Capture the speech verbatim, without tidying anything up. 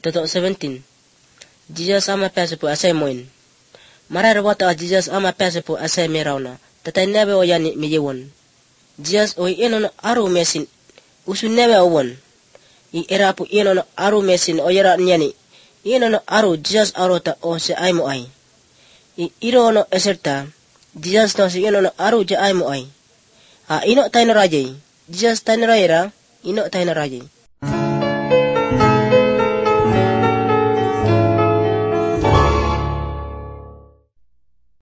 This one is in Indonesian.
Totok seventeen. Jesus ama pesa po asay moin. Marar wata Jesus ama pesa po asay merawna. Tatay nebe o yani miyewon. Jesus o ino aru mesin. Usu nebe awon. I era po ino aru mesin o yara nyani. Ino aru Jesus arota o se ay mo ay. I iro no eserta. Jesus no si ino aru ja ay mo ay. A ino tayo na rajay. Jesus tayo na rayra. Ino tayo na rajay.